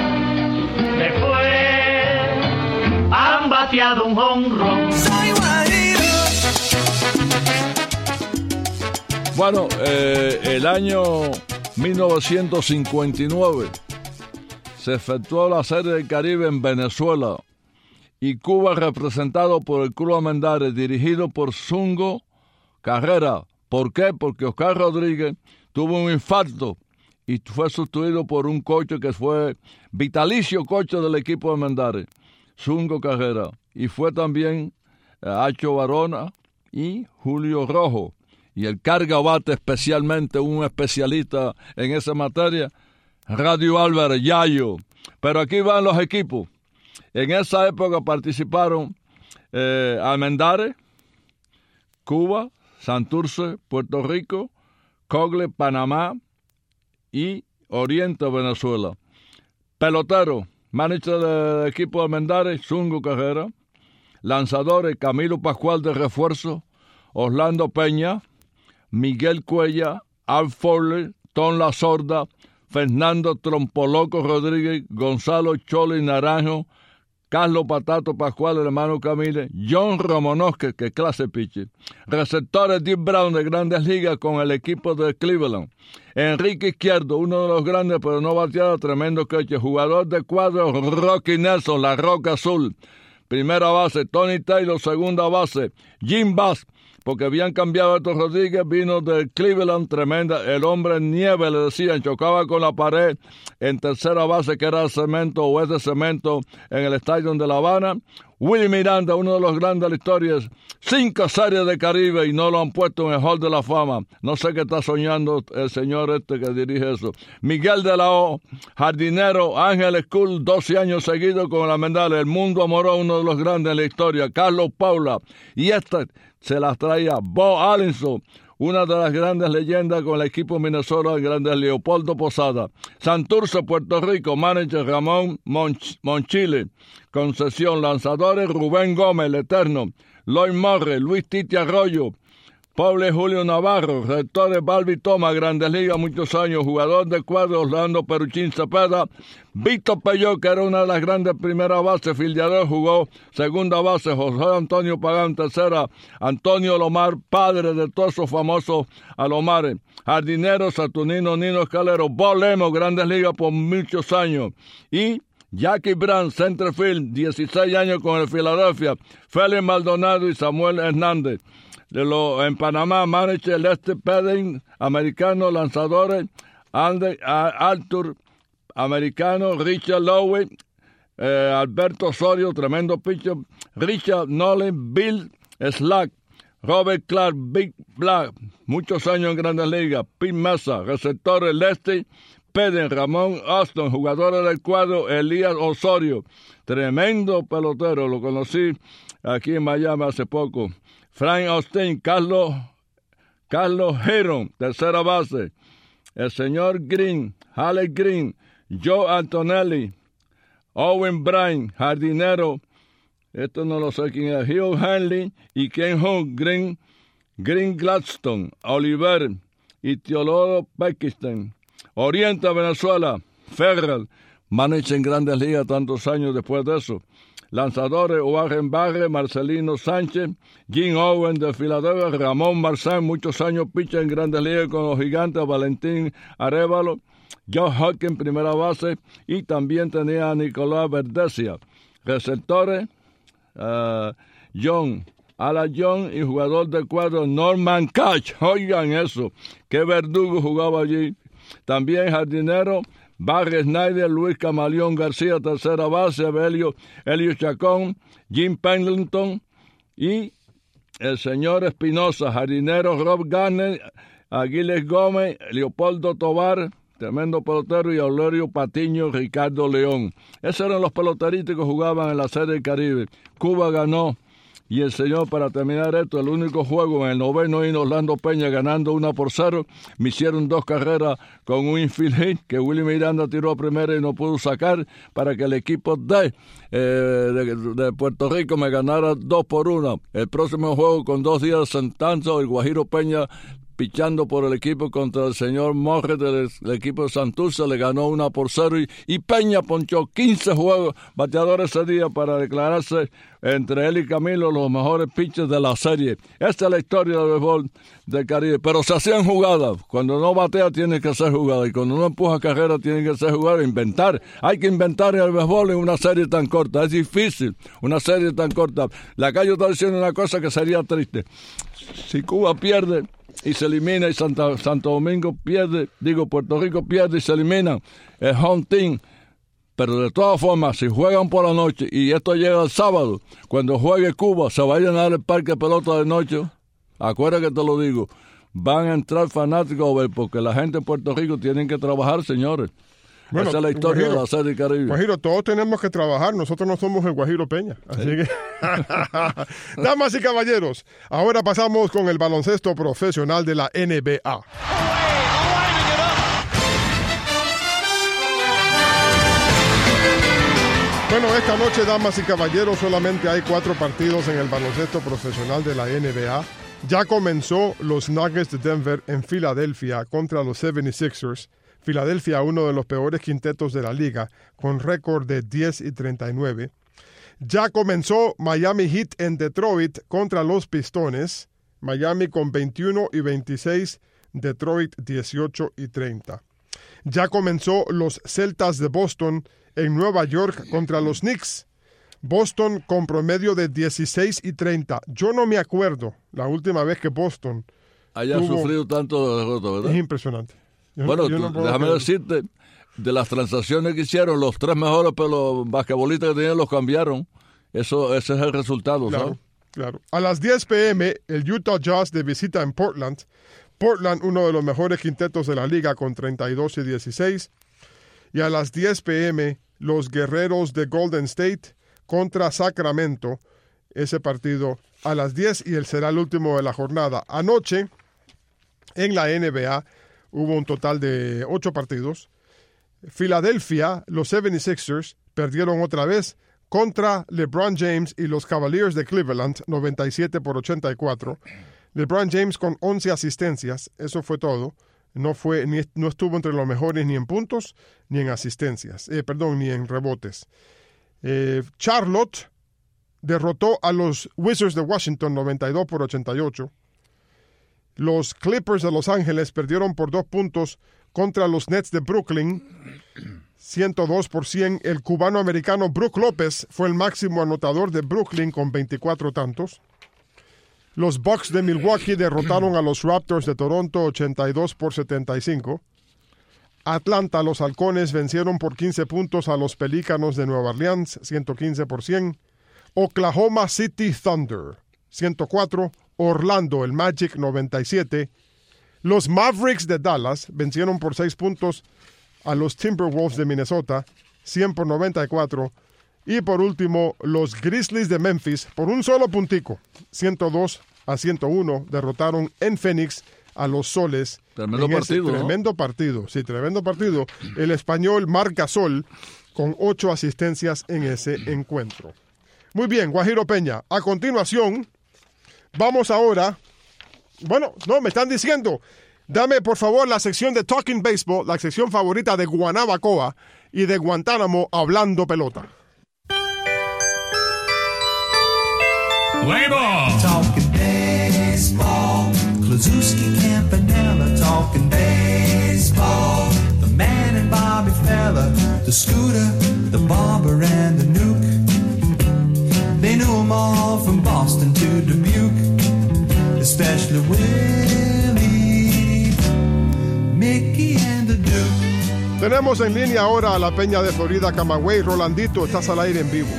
después han bateado un jonrón. Bueno, el año 1959 se efectuó la Serie del Caribe en Venezuela y Cuba representado por el Club Almendares, dirigido por Zungo Carrera. ¿Por qué? Porque Oscar Rodríguez tuvo un infarto y fue sustituido por un coche que fue vitalicio coche del equipo Almendares, Zungo Carrera. Y fue también Acho Barona y Julio Rojo. Y el carga bate, especialmente un especialista en esa materia, Radio Álvarez, Yayo. Pero aquí van los equipos. En esa época participaron Almendares, Cuba, Santurce, Puerto Rico, Cogle, Panamá y Oriente, Venezuela. Pelotero, manager del equipo de Almendares, Zungo Carrera. Lanzadores, Camilo Pascual de refuerzo, Orlando Peña, Miguel Cuella, Al Fowler, Tom La Sorda, Fernando Trompoloco Rodríguez, Gonzalo Chole Naranjo, Carlos Patato Pascual, hermano Camille, John Romanovsky, que clase pitcher. Receptores Deep Brown de Grandes Ligas con el equipo de Cleveland. Enrique Izquierdo, uno de los grandes, pero no bateado, tremendo catcher. Jugador de cuadro, Rocky Nelson, la Roca Azul. Primera base, Tony Taylor, segunda base, Jim Bass, porque habían cambiado a estos Rodríguez, vino de Cleveland, tremenda, el hombre nieve, le decían, chocaba con la pared en tercera base, que era cemento o es de cemento, en el estadio de La Habana. Willie Miranda, uno de los grandes de la historia, 5 series de Caribe y no lo han puesto en el Hall de la Fama. No sé qué está soñando el señor este que dirige eso. Miguel de la O, jardinero, Ángel School, 12 años seguidos con el Almendares. El mundo amoró a uno de los grandes en la historia, Carlos Paula. Y esta se las traía Bo Allinson, una de las grandes leyendas con el equipo Minnesota, el grande Leopoldo Posada. Santurce, Puerto Rico, manager Ramón Monchile. Concesión, lanzadores Rubén Gómez, el eterno. Lloyd Morre, Luis Titi Arroyo, Pablo Julio Navarro, rectores Balbi Toma, Grandes Ligas, muchos años, jugador de cuadro Orlando Peruchín Cepeda, Víctor Peyot, que era una de las grandes primeras bases, fildeador, jugó segunda base, José Antonio Pagán, tercera, Antonio Lomar, padre de todos esos famosos Alomares, jardinero Saturnino Nino Escalero, Bob Lemos, Grandes Ligas por muchos años, y Jackie Brandt, centerfield, 16 años con el Philadelphia, Félix Maldonado y Samuel Hernández. En Panamá, manager Lester Pedin, americano, lanzadores, Arthur, americano, Richard Lowe, Alberto Osorio, tremendo pitcher, Richard Nolan, Bill Slack, Robert Clark, Big Black, muchos años en Grandes Ligas, Pete Mesa, receptores Lester Pedin, Ramón Austin, jugadores del cuadro, Elías Osorio, tremendo pelotero, lo conocí aquí en Miami hace poco. Frank Austin, Carlos Heron, tercera base. El señor Green, Halle Green, Joe Antonelli, Owen Bryan, jardinero. Esto no lo sé quién es. Hugh Henley y Ken Hunt, Green Gladstone, Oliver y Teodoro Pakistan. Oriente, Venezuela. Ferrell, manager en Grandes Ligas tantos años después de eso. Lanzadores, Warren Barre, Marcelino Sánchez, Jim Owen de Filadelfia, Ramón Marzán, muchos años pitcher en Grandes Ligas con los Gigantes, Valentín Arévalo, Joe Huck en primera base, y también tenía a Nicolás Verdesia. Receptores, John y jugador de cuadro Norman Cash. Oigan eso, qué verdugo jugaba allí. También jardinero, Barry Snyder, Luis Camaleón García, tercera base, Elio Chacón, Jim Pendleton y el señor Espinosa, jardinero Rob Garner, Aguiles Gómez, Leopoldo Tobar, tremendo pelotero, y Aurelio Patiño, Ricardo León. Esos eran los peloteritos que jugaban en la Serie del Caribe. Cuba ganó. Y el señor, para terminar esto, el único juego en el noveno inning, Orlando Peña ganando 1-0. Me hicieron 2 carreras con un infield hit que Willy Miranda tiró a primera y no pudo sacar, para que el equipo de Puerto Rico me ganara 2-1. El próximo juego, con 2 días sentando, el Guajiro Peña pichando por el equipo contra el señor Morris del equipo de Santurce, le ganó 1-0 y Peña ponchó 15 bateadores ese día para declararse entre él y Camilo los mejores pitchers de la serie. Esta es la historia del béisbol del Caribe, pero se hacían jugadas. Cuando no batea tiene que ser jugada, y cuando no empuja carrera tiene que ser jugada. Inventar, hay que inventar el béisbol en una serie tan corta. Es difícil, una serie tan corta. La calle está diciendo una cosa que sería triste. Si Cuba pierde y se elimina, y Santo Domingo pierde, Puerto Rico pierde y se eliminan, el home team. Pero de todas formas, si juegan por la noche y esto llega el sábado, cuando juegue Cuba, se va a llenar el parque de pelota de noche. Acuérdate que te lo digo, van a entrar fanáticos a ver, porque la gente en Puerto Rico tiene que trabajar, señores. Bueno, esa es la historia Guajiro, de la Serie Caribe. Guajiro, todos tenemos que trabajar. Nosotros no somos el Guajiro Peña. Así que, damas y caballeros, ahora pasamos con el baloncesto profesional de la NBA. Bueno, esta noche, damas y caballeros, solamente hay 4 partidos en el baloncesto profesional de la NBA. Ya comenzó los Nuggets de Denver en Filadelfia contra los 76ers. Filadelfia, uno de los peores quintetos de la liga, con récord de 10-39. Ya comenzó Miami Heat en Detroit contra los Pistones. Miami con 21-26, Detroit 18-30. Ya comenzó los Celtas de Boston en Nueva York contra los Knicks. Boston con promedio de 16-30. Yo no me acuerdo la última vez que Boston haya sufrido tanto de derrota, ¿verdad? Es impresionante. Déjame decirte, de las transacciones que hicieron, los 3 mejores basquetbolistas que tenían los cambiaron. Ese es el resultado, claro, ¿sabes? Claro. A las 10 p.m., el Utah Jazz de visita en Portland. Portland, uno de los mejores quintetos de la liga, con 32-16. Y a las 10 p.m., los Guerreros de Golden State contra Sacramento. Ese partido a las 10, y él será el último de la jornada. Anoche, en la NBA, hubo un total de 8 partidos. Filadelfia, los 76ers, perdieron otra vez contra LeBron James y los Cavaliers de Cleveland, 97-84. LeBron James con 11 asistencias, eso fue todo. No estuvo entre los mejores ni en puntos ni en asistencias, ni en rebotes. Charlotte derrotó a los Wizards de Washington 92-88. Los Clippers de Los Ángeles perdieron por 2 puntos contra los Nets de Brooklyn, 102%. El cubano-americano Brook López fue el máximo anotador de Brooklyn con 24 tantos. Los Bucks de Milwaukee derrotaron a los Raptors de Toronto 82-75. Atlanta, los Halcones vencieron por 15 puntos a los Pelícanos de Nueva Orleans, 115%. Oklahoma City Thunder, 104. Orlando, el Magic, 97. Los Mavericks de Dallas vencieron por 6 puntos a los Timberwolves de Minnesota, 100-94. Y por último, los Grizzlies de Memphis, por un solo puntico, 102-101, derrotaron en Phoenix a los Soles. Tremendo partido, ¿no? Tremendo partido, sí, tremendo partido. El español Marc Gasol con 8 asistencias en ese encuentro. Muy bien, Guajiro Peña. A continuación, vamos ahora. Bueno, no, me están diciendo. Dame, por favor, la sección de Talking Baseball, la sección favorita de Guanabacoa y de Guantánamo, hablando pelota. Play ball. Talking baseball, Klazuski, Campanella, talking baseball. The man and Bobby Fella, the Scooter, the Barber and the Nuke. They knew them all from Boston to Dubuque, especially Willie, Mickey and the Duke. Tenemos en línea ahora a la Peña de Florida, Camagüey. Rolandito, estás al aire en vivo.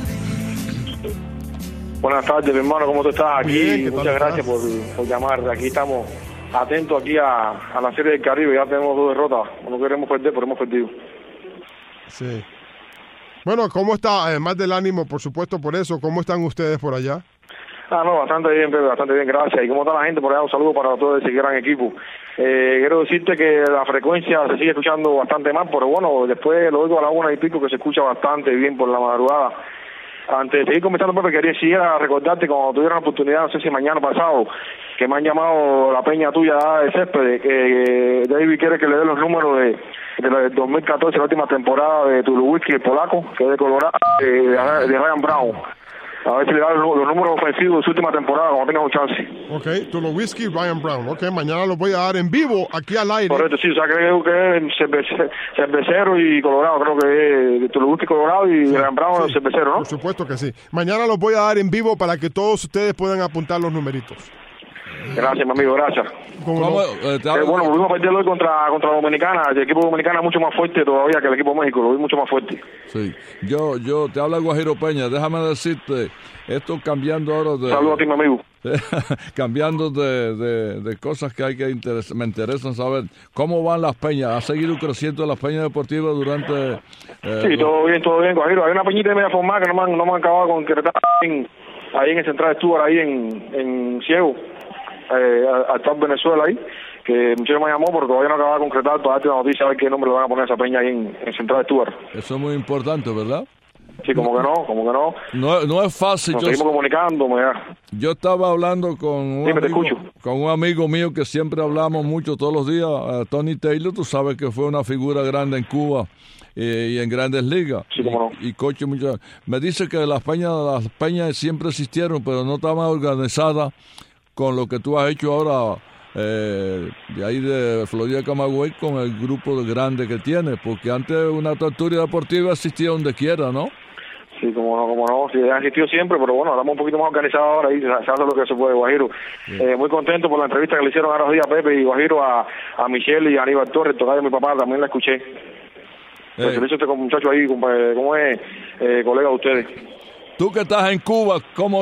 Buenas tardes, mi hermano, ¿cómo tú estás? Aquí, Bien, muchas gracias por llamar. Aquí estamos atentos aquí a la Serie del Caribe. Ya tenemos 2 derrotas. No queremos perder, pero hemos perdido. Sí. Bueno, ¿cómo está? Además del ánimo, por supuesto, por eso, ¿cómo están ustedes por allá? No, bastante bien, Pepe, bastante bien, gracias. ¿Y cómo está la gente por allá? Un saludo para todo ese gran equipo. Quiero decirte que la frecuencia se sigue escuchando bastante mal, pero bueno, después lo oigo a la 1:00 que se escucha bastante bien por la madrugada. Antes de seguir conversando, Pepe, quería recordarte cuando tuvieron la oportunidad, no sé si mañana pasado, que me han llamado la peña tuya de césped, que David quiere que le dé los números de 2014, la última temporada de Tulowitzki, el polaco, que es de Colorado, de Ryan Brown. A ver si le da los números ofensivos de su última temporada, cuando tenga un chance. Ok, Tulowitzki, Ryan Brown. Ok, mañana los voy a dar en vivo, aquí al aire. Correcto, sí, o sea, creo que es Cervecero y Colorado, creo que es Tulowitzki, Colorado y Sí, Ryan Brown, sí, Cervecero, ¿no? Por supuesto que sí. Mañana los voy a dar en vivo para que todos ustedes puedan apuntar los numeritos. Gracias, mi amigo, gracias. ¿Cómo no? Bueno, volvimos a perder hoy contra Dominicana. El equipo dominicano es mucho más fuerte todavía que el equipo de México, lo vi mucho más fuerte. Sí, yo te habla Guajiro Peña, déjame decirte, esto cambiando ahora de... Saludos a ti, mi amigo. Cambiando de cosas que me interesan saber, ¿cómo van las peñas? ¿Ha seguido creciendo las peñas deportivas durante...? Sí, todo bien, Guajiro. Hay una peñita de media formada que no me han acabado de concretar ahí en el Central Stuart, ahí en Ciego. Al Top Venezuela ahí, que mucho me llamó porque todavía no acababa de concretar para darte la noticia a ver qué nombre le van a poner a esa peña ahí en Central Stuart. Eso es muy importante, ¿verdad? Sí, como que no. No es fácil. Nos seguimos comunicando. Yo estaba hablando con un amigo mío que siempre hablamos mucho todos los días, Tony Taylor, tú sabes que fue una figura grande en Cuba y en Grandes Ligas. Sí, cómo no. Y coche mucho. Me dice que las peñas siempre existieron, pero no estaban organizadas con lo que tú has hecho ahora de ahí de Florida Camagüey con el grupo grande que tienes, porque antes una tertulia deportiva existía donde quiera, ¿no? Sí, como no, sí, ha existido siempre, pero bueno, estamos un poquito más organizados ahora y se hace lo que se puede, Guajiro. Muy contento por la entrevista que le hicieron a los días Pepe y Guajiro a Michelle y a Aníbal Torres, el tocayo de mi papá, también la escuché. El servicio con muchacho ahí, ¿cómo es colega de ustedes? Tú que estás en Cuba, ¿cómo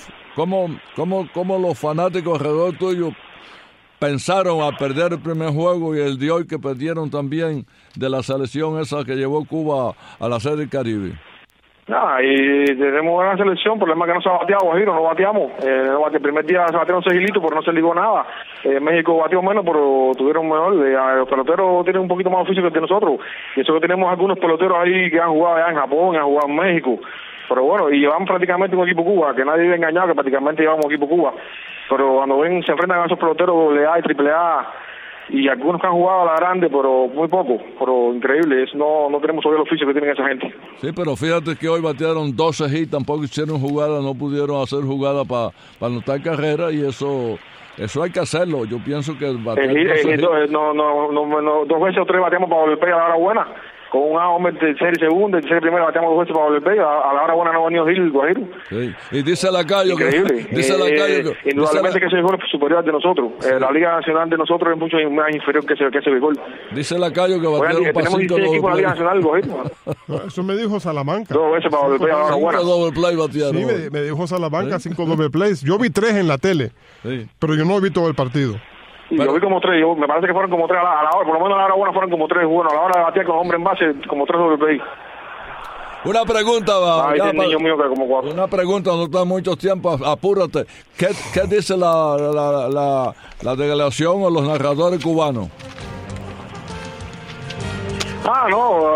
los fanáticos alrededor tuyo pensaron a perder el primer juego y el de hoy que perdieron también de la selección esa que llevó Cuba a la Serie del Caribe? Y tenemos una selección, el problema es que no se ha bateado, Guajiro, no bateamos. El primer día se batearon 6 hilitos, pero no se ligó nada. México batió menos, pero tuvieron mejor. Los peloteros tienen un poquito más oficio que el de nosotros. Y eso que tenemos algunos peloteros ahí que han jugado allá en Japón, han jugado en México. Pero bueno, y llevamos prácticamente un equipo Cuba, que nadie vive engañado, que prácticamente llevamos un equipo Cuba. Pero cuando se enfrentan a esos peloteros AA y AAA, y algunos que han jugado a la grande, pero muy poco, pero increíble, no tenemos todavía el oficio que tienen esa gente. Sí, pero fíjate que hoy batearon 12 hits, tampoco hicieron jugada, no pudieron hacer jugada para anotar carrera, y eso hay que hacerlo. Yo pienso que batear 2 veces o 3 bateamos para volver a la hora buena. Con un hombre de tercer y segundo, el tercer primero bateamos 2 veces para volver a la hora buena no ha venido Gil, Guajiro. Sí. Y dice Lacayo increíble. Indudablemente que ese béisbol es superior al de nosotros. Sí. La Liga Nacional de nosotros es mucho más inferior que ese béisbol. Dice Lacayo que batearon para 5 tenemos 16 equipos en la Liga Nacional, Guajiro. Eso me dijo Salamanca. 2 veces para volver a la hora buena. 5 double play batearon. Sí, me dijo Salamanca, 5 double plays. Yo vi 3 en la tele, pero yo no vi todo el partido. Yo vi como 3, me parece que fueron como 3 a la hora, por lo menos a la hora buena fueron como 3, bueno, a la hora de batear con hombre en base, como 3 doble play. Una pregunta, una pregunta, no está mucho tiempo, apúrate. ¿Qué dice la delegación o los narradores cubanos?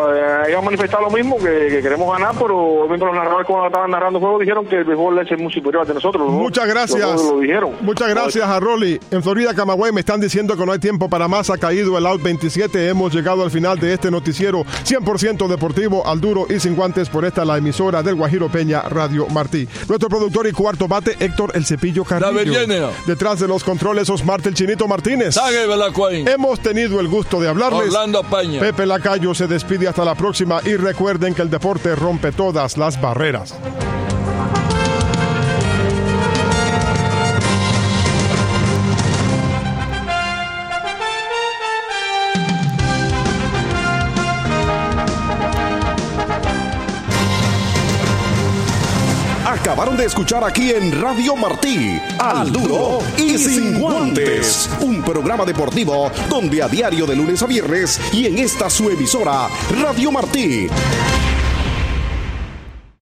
ellos han manifestado lo mismo, que queremos ganar, pero mientras los narradores cuando estaban narrando el juego dijeron que el béisbol es muy superior al de nosotros. Muchas gracias. Lo dijeron. Muchas gracias a Rolly. En Florida, Camagüey, me están diciendo que no hay tiempo para más. Ha caído el out 27. Hemos llegado al final de este noticiero 100% deportivo, al duro y sin guantes, por esta la emisora del Guajiro Peña, Radio Martí. Nuestro productor y cuarto bate, Héctor El Cepillo Carrillo. Detrás de los controles, Osmar El Chinito Martínez. Hemos tenido el gusto de hablarles. Orlando Peña. Pepe Lacayo se despide hasta la próxima y recuerden que el deporte rompe todas las barreras. Acabaron de escuchar aquí en Radio Martí, Al Duro y Sin Guantes, un programa deportivo donde a diario de lunes a viernes y en esta su emisora, Radio Martí.